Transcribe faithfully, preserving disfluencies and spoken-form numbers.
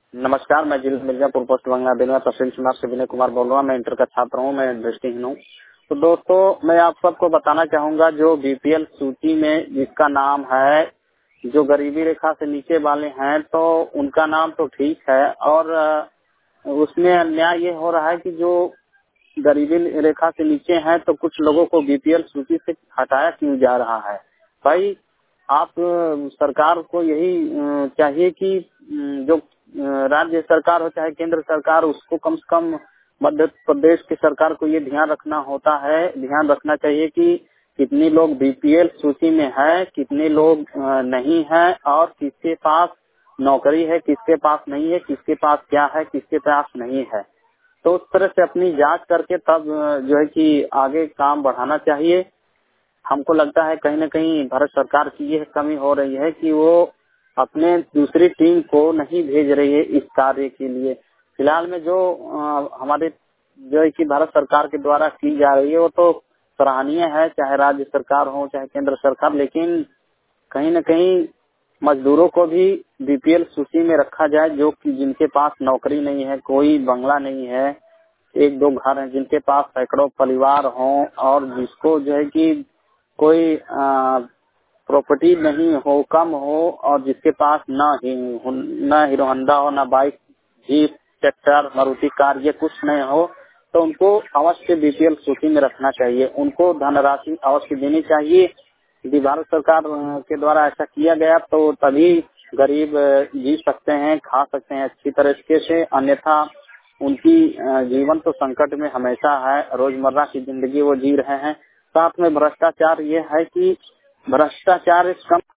नमस्कार, मैं जिला मिर्जापुर पोस्ट बंगला तहसील चुनाव से विनय कुमार बोल रहा हूँ। मैं इंटर का छात्र हूँ, मैं दृष्टिहीन हूँ। तो दोस्तों, मैं आप सबको बताना चाहूंगा, जो बीपीएल सूची में जिसका नाम है, जो गरीबी रेखा से नीचे वाले हैं, तो उनका नाम तो ठीक है, और उसमें अन्याय ये हो रहा है कि जो गरीबी रेखा से नीचे हैं, तो कुछ लोगों को बीपीएल सूची से हटाया क्यों जा रहा है। भाई, आप सरकार को यही चाहिए कि जो राज्य सरकार हो चाहे केंद्र सरकार, उसको कम से कम मध्य प्रदेश की सरकार को ये ध्यान रखना होता है, ध्यान रखना चाहिए कि कितने लोग बीपीएल सूची में है, कितने लोग नहीं है, और किसके पास नौकरी है, किसके पास नहीं है, किसके पास क्या है, किसके पास नहीं है। तो उस तरह से अपनी जांच करके तब जो है कि आगे काम बढ़ाना चाहिए। हमको लगता है कहीं न कहीं भारत सरकार की यह कमी हो रही है कि वो अपने दूसरी टीम को नहीं भेज रही है इस कार्य के लिए। फिलहाल में जो आ, हमारे जो है कि भारत सरकार के द्वारा की जा रही है, वो तो सराहनीय है, चाहे राज्य सरकार हो चाहे केंद्र सरकार, लेकिन कहीं न कहीं मजदूरों को भी बीपीएल सूची में रखा जाए, जो कि जिनके पास नौकरी नहीं है, कोई बंगला नहीं है, एक दो घर हैं, जिनके पास सैकड़ों परिवार हों, और जिसको जो है कि कोई प्रॉपर्टी नहीं हो, कम हो, और जिसके पास न ही न हीरो होंडा हो, न bike, jeep, tractor, Maruti car, ये कुछ नहीं हो, तो उनको अवश्य बीपीएल सूची में रखना चाहिए। उनको धनराशि अवश्य देनी चाहिए। यदि भारत सरकार के द्वारा ऐसा किया गया तो तभी गरीब जी सकते हैं, खा सकते हैं अच्छी तरीके से, अन्यथा उनकी जीवन तो संकट में हमेशा है। रोजमर्रा की जिंदगी वो जी रहे हैं। साथ में भ्रष्टाचार ये है कि भ्रष्टाचार कम